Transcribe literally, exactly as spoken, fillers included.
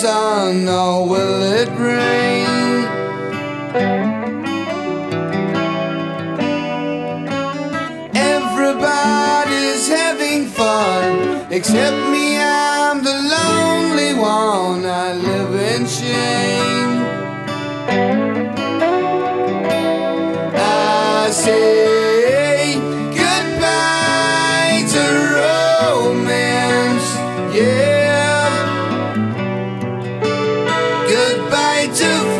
sun or will it rain? Everybody's having fun except me, I'm the lonely one. I live in shame. I say goodbye to romance, yeah. Goodbye to